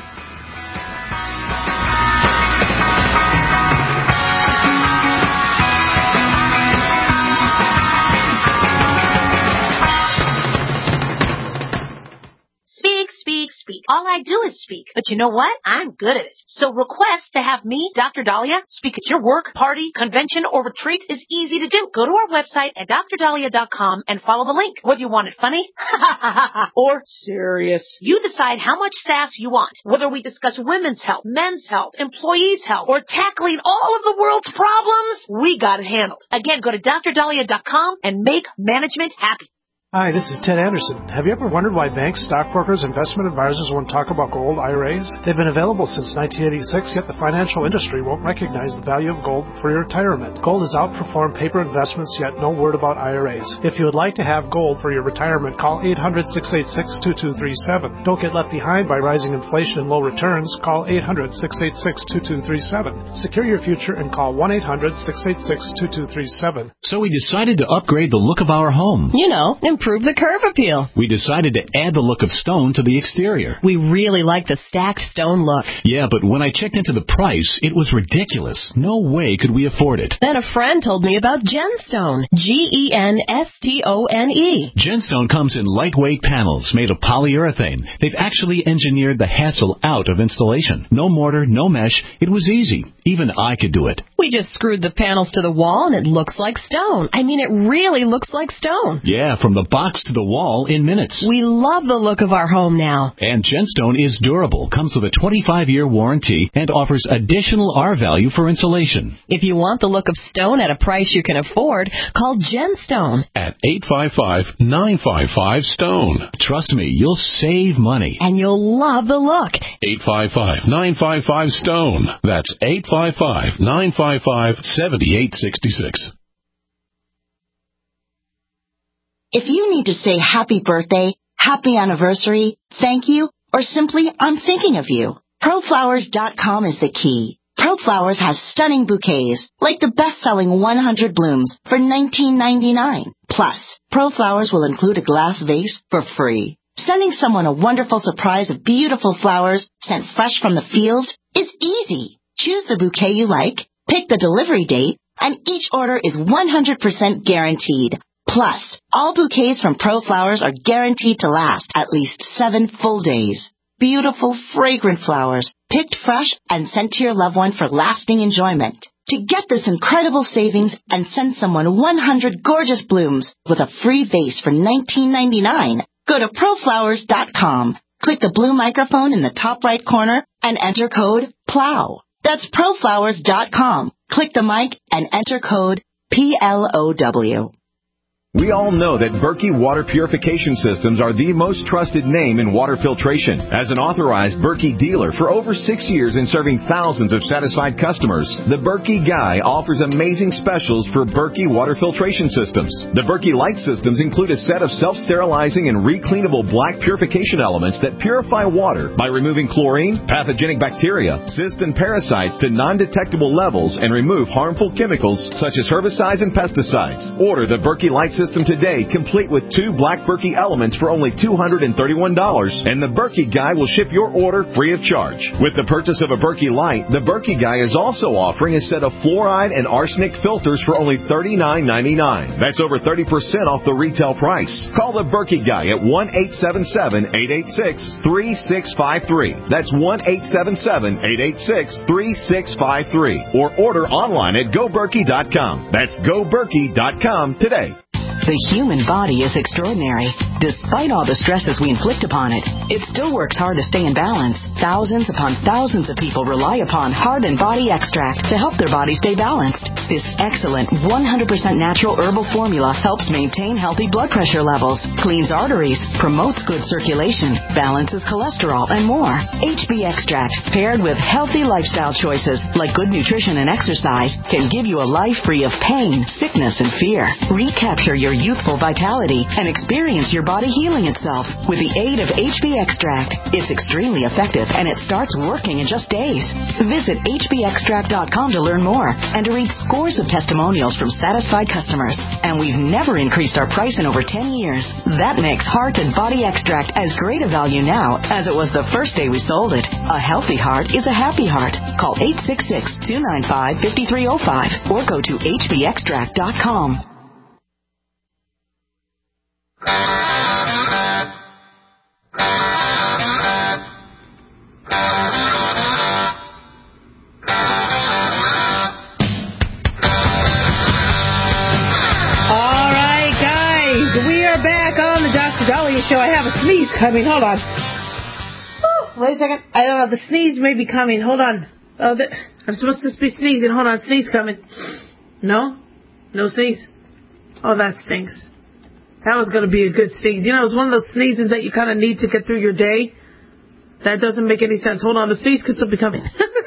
Speak, speak, speak. All I do is speak. But you know what? I'm good at it. So request to have me, Doctor Dahlia, speak at your work, party, convention, or retreat is easy to do. Go to our website at dr dahlia dot com and follow the link. Whether you want it funny or serious, you decide how much sass you want. Whether we discuss women's health, men's health, employees' health, or tackling all of the world's problems, we got it handled. Again, go to dr dahlia dot com and make management happy. Hi, this is Ted Anderson. Have you ever wondered why banks, stockbrokers, investment advisors won't talk about gold I R As? They've been available since nineteen eighty-six, yet the financial industry won't recognize the value of gold for your retirement. Gold has outperformed paper investments, yet no word about I R As. If you would like to have gold for your retirement, call eight hundred, six eight six, two two three seven. Don't get left behind by rising inflation and low returns. Call eight hundred, six eight six, two two three seven. Secure your future and call one eight hundred, six eight six, two two three seven. So we decided to upgrade the look of our home. You know, improve the curve appeal. We decided to add the look of stone to the exterior. We really like the stacked stone look. Yeah, but when I checked into the price, it was ridiculous. No way could we afford it. Then a friend told me about Genstone. G E N S T O N E. Genstone comes in lightweight panels made of polyurethane. They've actually engineered the hassle out of installation. No mortar, no mesh. It was easy. Even I could do it. We just screwed the panels to the wall and it looks like stone. I mean, it really looks like stone. Yeah, from the box to the wall in minutes. We love the look of our home now. And Genstone is durable, comes with a twenty-five year warranty, and offers additional R value for insulation. If you want the look of stone at a price you can afford, call Genstone at eight five five, nine five five, STONE. Trust me, you'll save money. And you'll love the look. eight five five, nine five five, STONE. That's eight five five, nine five five, seven eight six six. If you need to say happy birthday, happy anniversary, thank you, or simply I'm thinking of you, pro flowers dot com is the key. ProFlowers has stunning bouquets, like the best-selling one hundred blooms for nineteen ninety-nine. Plus, ProFlowers will include a glass vase for free. Sending someone a wonderful surprise of beautiful flowers sent fresh from the field is easy. Choose the bouquet you like, pick the delivery date, and each order is one hundred percent guaranteed. Plus, all bouquets from ProFlowers are guaranteed to last at least seven full days. Beautiful, fragrant flowers, picked fresh and sent to your loved one for lasting enjoyment. To get this incredible savings and send someone one hundred gorgeous blooms with a free vase for nineteen ninety-nine, go to pro flowers dot com. Click the blue microphone in the top right corner and enter code PLOW. That's pro flowers dot com. Click the mic and enter code P L O W. We all know that Berkey Water Purification Systems are the most trusted name in water filtration. As an authorized Berkey dealer for over six years and serving thousands of satisfied customers, the Berkey Guy offers amazing specials for Berkey Water Filtration Systems. The Berkey Light Systems include a set of self-sterilizing and recleanable black purification elements that purify water by removing chlorine, pathogenic bacteria, cysts, and parasites to non-detectable levels and remove harmful chemicals such as herbicides and pesticides. Order the Berkey Light Systems today, complete with two black Berkey elements for only two hundred thirty-one dollars, and the Berkey Guy will ship your order free of charge. With the purchase of a Berkey Light, the Berkey Guy is also offering a set of fluoride and arsenic filters for only thirty-nine ninety-nine. That's over thirty percent off the retail price. Call the Berkey Guy at one eight seven seven, eight eight six, three six five three. That's one eight seven seven, eight eight six, three six five three. Or order online at go berkey dot com. That's go berkey dot com today. The human body is extraordinary. Despite all the stresses we inflict upon it, it still works hard to stay in balance. Thousands upon thousands of people rely upon Heart and Body Extract to help their body stay balanced. This excellent one hundred percent natural herbal formula helps maintain healthy blood pressure levels, cleans arteries, promotes good circulation, balances cholesterol, and more. H B Extract, paired with healthy lifestyle choices like good nutrition and exercise, can give you a life free of pain, sickness, and fear. Recapture your youthful vitality and experience your body healing itself with the aid of H B Extract. It's extremely effective and it starts working in just days. Visit H B extract dot com to learn more and to read scores of testimonials from satisfied customers. And we've never increased our price in over ten years. That makes Heart and Body Extract as great a value now as it was the first day we sold it. A healthy heart is a happy heart. Call eight six six, two nine five, five three zero five or go to H B extract dot com. Show. I have a sneeze coming. Hold on. Oh, wait a second. I don't know. The sneeze may be coming. Hold on. Oh, the, I'm supposed to be sneezing. Hold on. Sneeze coming. No? No sneeze. Oh, that stinks. That was going to be a good sneeze. You know, it's one of those sneezes that you kind of need to get through your day. That doesn't make any sense. Hold on, the sneeze could still be coming.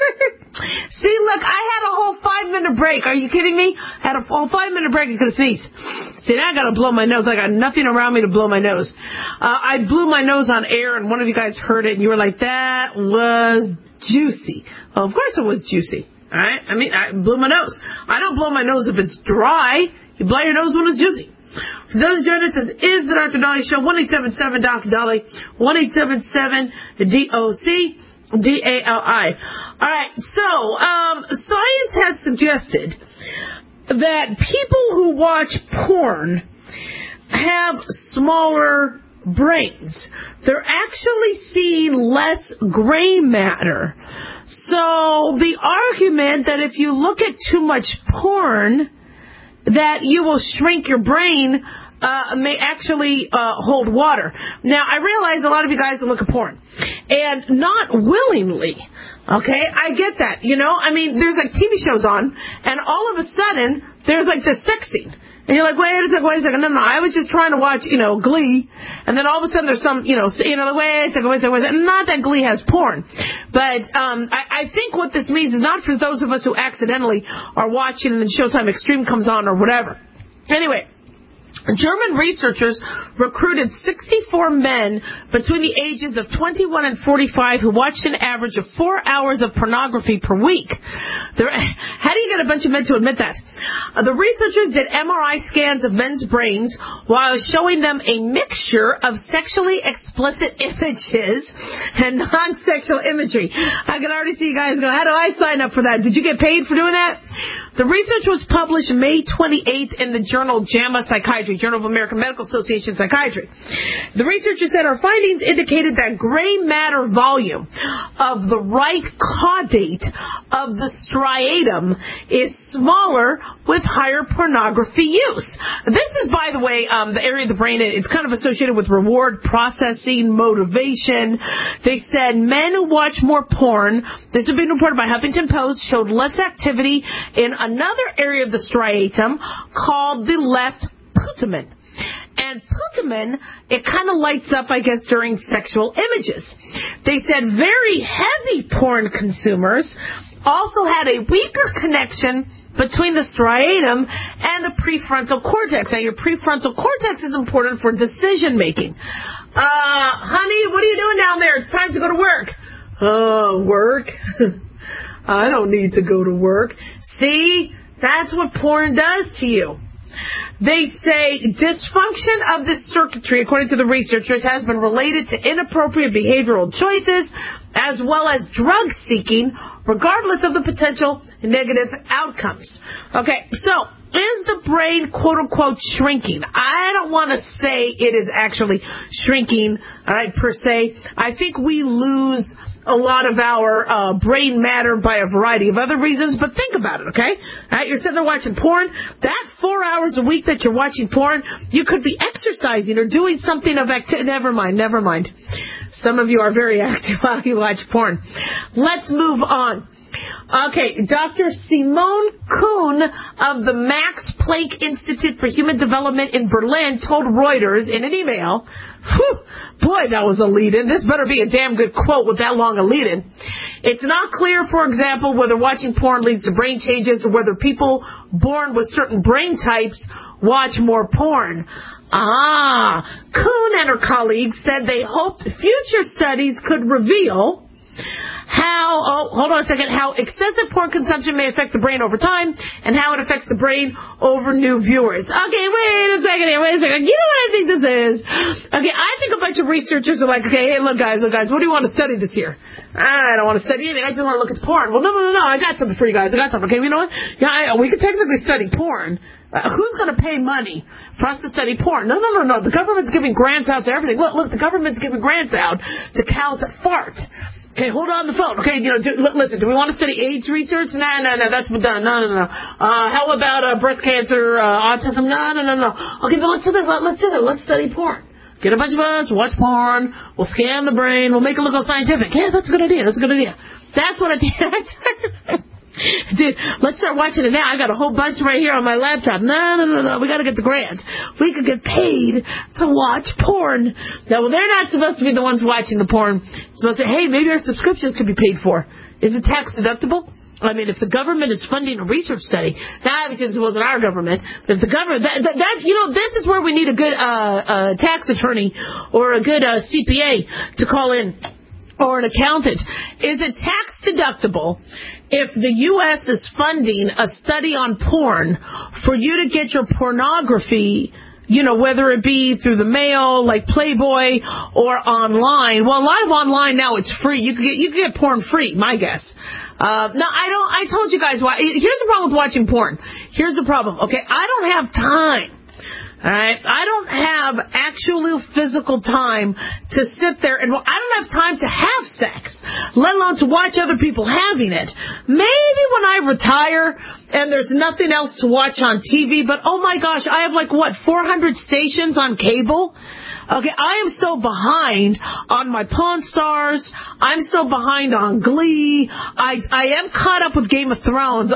See, look, I had a whole five-minute break. Are you kidding me? I had a whole five-minute break. I could sneeze. See, now I got to blow my nose. I got nothing around me to blow my nose. Uh, I blew my nose on air, and one of you guys heard it, and you were like, that was juicy. Well, of course it was juicy. All right? I mean, I blew my nose. I don't blow my nose if it's dry. You blow your nose when it's juicy. For those joining us, this is the Doctor Dolly Show, one eight seven seven Doc Dolly, one eight seven seven D O C D A L I. All right, so um, science has suggested that people who watch porn have smaller brains. They're actually seeing less gray matter. So the argument that if you look at too much porn, that you will shrink your brain uh, may actually uh, hold water. Now, I realize a lot of you guys look at porn, and not willingly, okay? I get that, you know? I mean, there's like T V shows on, and all of a sudden, there's like this sexing. And you're like, wait a second, wait a second. No, no, I was just trying to watch, you know, Glee. And then all of a sudden there's some, you know, you know, wait a second, wait a second, wait a second. Not that Glee has porn. But um, I, I think what this means is not for those of us who accidentally are watching and then Showtime Extreme comes on or whatever. Anyway, German researchers recruited sixty-four men between the ages of twenty-one and forty-five who watched an average of four hours of pornography per week. There, how do you get a bunch of men to admit that? Uh, the researchers did M R I scans of men's brains while showing them a mixture of sexually explicit images and non-sexual imagery. I can already see you guys go, how do I sign up for that? Did you get paid for doing that? The research was published May twenty-eighth in the journal JAMA Psychiatry, Journal of American Medical Association Psychiatry. The researchers said our findings indicated that gray matter volume of the right caudate of the striatum is smaller with higher pornography use. This is, by the way, um, the area of the brain, it's kind of associated with reward processing, motivation. They said men who watch more porn, this has been reported by Huffington Post, showed less activity in another area of the striatum called the left putamen. And putamen, it kind of lights up, I guess, during sexual images. They said very heavy porn consumers also had a weaker connection between the striatum and the prefrontal cortex. Now, your prefrontal cortex is important for decision making. Uh, honey, what are you doing down there? It's time to go to work. Oh, uh, work? I don't need to go to work. See? That's what porn does to you. They say dysfunction of this circuitry, according to the researchers, has been related to inappropriate behavioral choices as well as drug seeking, regardless of the potential negative outcomes. Okay, so is the brain, quote-unquote, shrinking? I don't want to say it is actually shrinking, all right, per se. I think we lose a lot of our uh, brain matter by a variety of other reasons, but think about it, okay? All right, you're sitting there watching porn. That four hours a week that you're watching porn, you could be exercising or doing something of activity. Never mind, never mind. Some of you are very active while you watch porn. Let's move on. Okay, Doctor Simone Kuhn of the Max Planck Institute for Human Development in Berlin told Reuters in an email, whew, boy, that was a lead-in. This better be a damn good quote with that long a lead-in. It's not clear, for example, whether watching porn leads to brain changes or whether people born with certain brain types watch more porn. Ah, Kuhn and her colleagues said they hoped future studies could reveal how, oh, hold on a second, how excessive porn consumption may affect the brain over time and how it affects the brain over new viewers. Okay, wait a second here, wait a second. You know what I think this is? Okay, I think a bunch of researchers are like, okay, hey, look, guys, look, guys, what do you want to study this year? I don't want to study anything. I just want to look at porn. Well, no, no, no, no, I got something for you guys. I got something. Okay, you know what? Yeah, I, we could technically study porn. Uh, who's going to pay money for us to study porn? No, no, no, no. The government's giving grants out to everything. Look, look, the government's giving grants out to cows that fart. Okay, hold on the phone. Okay, you know, do, listen, do we want to study AIDS research? No, no, no, that's been done. No, no, no. Uh, how about uh, breast cancer, uh, autism? No, no, no, no. Okay, then let's do this. Let, let's do this. Let's study porn. Get a bunch of us, watch porn. We'll scan the brain. We'll make it look all scientific. Yeah, that's a good idea. That's a good idea. That's what I think. Dude, let's start watching it now. I got a whole bunch right here on my laptop. No, no, no, no. We got to get the grant. We could get paid to watch porn. Now, well, they're not supposed to be the ones watching the porn. They're supposed to say, hey, maybe our subscriptions could be paid for. Is it tax deductible? I mean, if the government is funding a research study, now obviously this wasn't our government, but if the government, that, that, that you know, this is where we need a good uh, uh, tax attorney or a good uh, C P A to call in, or an accountant. Is it tax deductible if the U S is funding a study on porn for you to get your pornography, you know, whether it be through the mail, like Playboy, or online? Well, a lot of online now, it's free. You can get, you can get porn free, my guess. Uh, now, I don't, I told you guys why. Here's the problem with watching porn. Here's the problem, okay? I don't have time. All right, I don't have actual physical time to sit there, and well, I don't have time to have sex, let alone to watch other people having it. Maybe when I retire and there's nothing else to watch on T V, but oh my gosh, I have like, what, four hundred stations on cable? Okay, I am so behind on my Pawn Stars. I'm so behind on Glee. I I am caught up with Game of Thrones.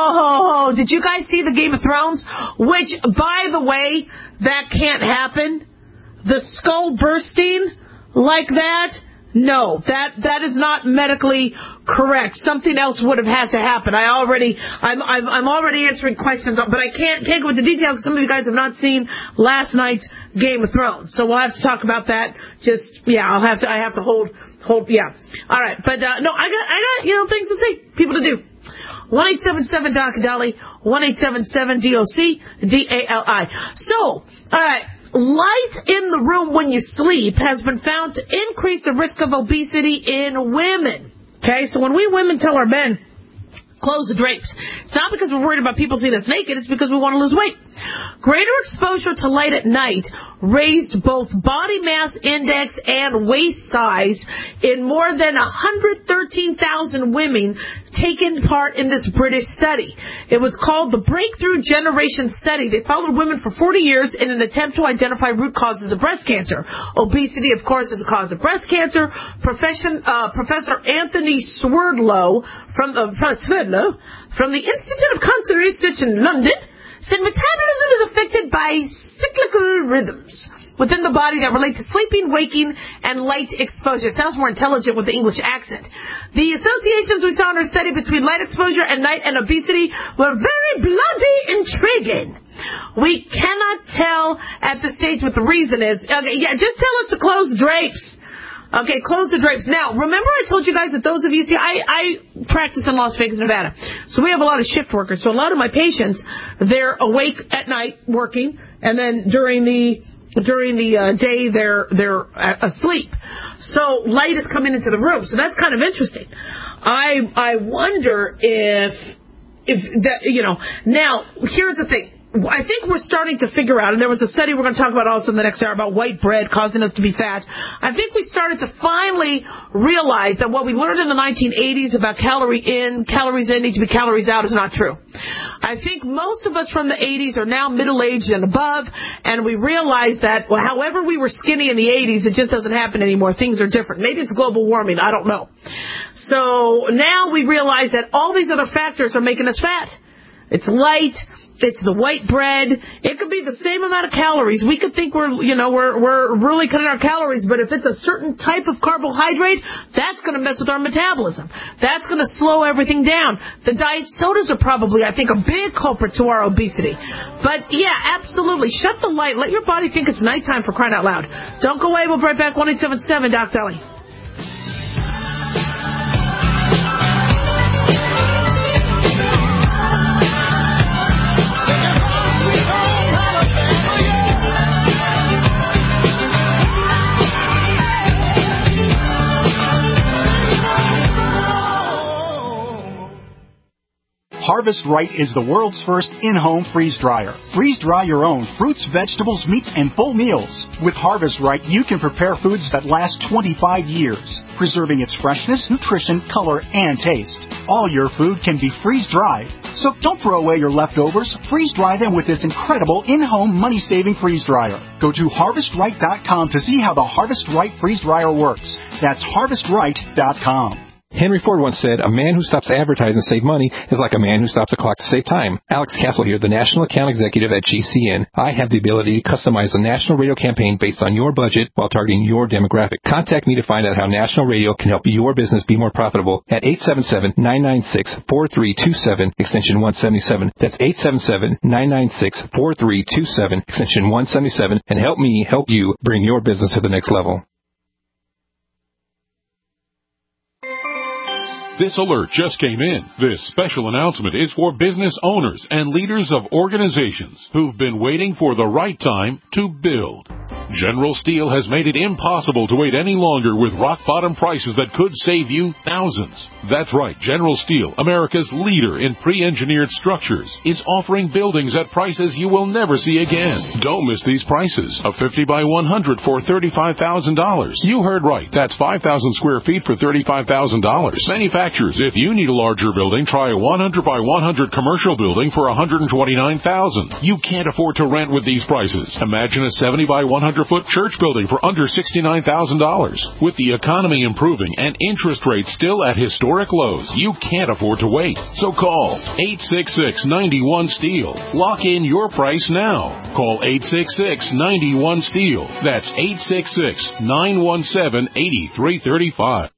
Oh, did you guys see the Game of Thrones? Which, by the way, that can't happen. The skull bursting like that. No, that that is not medically correct. Something else would have had to happen. I already, I'm I'm, I'm already answering questions, but I can't can't go into detail because some of you guys have not seen last night's Game of Thrones. So we'll have to talk about that. Just yeah, I'll have to I have to hold hold yeah. All right, but uh, no, I got I got you know things to say, people to do. One eight seven seven Doc Dolly, one eight seven seven D O C D A L I. So, all right. Light in the room when you sleep has been found to increase the risk of obesity in women. Okay, so when we women tell our men, close the drapes, it's not because we're worried about people seeing us naked, it's because we want to lose weight. Greater exposure to light at night raised both body mass index and waist size in more than one hundred thirteen thousand women taking part in this British study. It was called the Breakthrough Generation Study. They followed women for forty years in an attempt to identify root causes of breast cancer. Obesity, of course, is a cause of breast cancer. Profession, uh, Professor Anthony Swerdlow from, uh, from, Swerdlow, from the Institute of Cancer Research in London said metabolism is affected by cyclical rhythms within the body that relate to sleeping, waking, and light exposure. Sounds more intelligent with the English accent. The associations we saw in our study between light exposure and night and obesity were very bloody intriguing. We cannot tell at this stage what the reason is. Okay, yeah, just tell us to close the drapes. Okay, close the drapes. Now, remember I told you guys that those of you, see, I, I practice in Las Vegas, Nevada. So we have a lot of shift workers. So a lot of my patients, they're awake at night working, and then during the during the uh, day they're they're asleep. So light is coming into the room. So that's kind of interesting. I I wonder if if that, you know. Now, here's the thing. I think we're starting to figure out, and there was a study we're going to talk about also in the next hour about white bread causing us to be fat. I think we started to finally realize that what we learned in the nineteen eighties about calorie in, calories in need to be calories out is not true. I think most of us from the eighties are now middle-aged and above, and we realize that, well, however we were skinny in the eighties, it just doesn't happen anymore. Things are different. Maybe it's global warming. I don't know. So now we realize that all these other factors are making us fat. It's light. It's the white bread. It could be the same amount of calories. We could think we're, you know, we're we're really cutting our calories, but if it's a certain type of carbohydrate, that's going to mess with our metabolism. That's going to slow everything down. The diet sodas are probably, I think, a big culprit to our obesity. But yeah, absolutely. Shut the light. Let your body think it's nighttime, for crying out loud. Don't go away. We'll be right back. one eight seven seven Doc Dolly. Harvest Right is the world's first in-home freeze dryer. Freeze dry your own fruits, vegetables, meats, and full meals. With Harvest Right, you can prepare foods that last twenty-five years, preserving its freshness, nutrition, color, and taste. All your food can be freeze-dried. So don't throw away your leftovers. Freeze-dry them with this incredible in-home money-saving freeze dryer. Go to harvest right dot com to see how the Harvest Right freeze dryer works. That's harvest right dot com. Henry Ford once said, a man who stops advertising to save money is like a man who stops a clock to save time. Alex Castle here, the National Account Executive at G C N. I have the ability to customize a national radio campaign based on your budget while targeting your demographic. Contact me to find out how national radio can help your business be more profitable at eight seven seven, nine nine six, four three two seven, extension one seventy-seven. That's eight seven seven, nine nine six, four three two seven, extension one seventy-seven, and help me help you bring your business to the next level. This alert just came in. This special announcement is for business owners and leaders of organizations who've been waiting for the right time to build. General Steel has made it impossible to wait any longer with rock-bottom prices that could save you thousands. That's right, General Steel, America's leader in pre-engineered structures, is offering buildings at prices you will never see again. Don't miss these prices. A fifty by one hundred for thirty-five thousand dollars. You heard right. That's five thousand square feet for thirty-five thousand dollars. Manufacturers, if you need a larger building, try a one hundred by one hundred commercial building for one hundred twenty-nine thousand dollars. You can't afford to rent with these prices. Imagine a seventy by one hundred foot church building for under sixty-nine thousand dollars. With the economy improving and interest rates still at historic lows, you can't afford to wait. So call eight six six, nine one, STEEL. Lock in your price now. Call eight six six, nine one, STEEL. That's eight six six, nine one seven, eight three three five.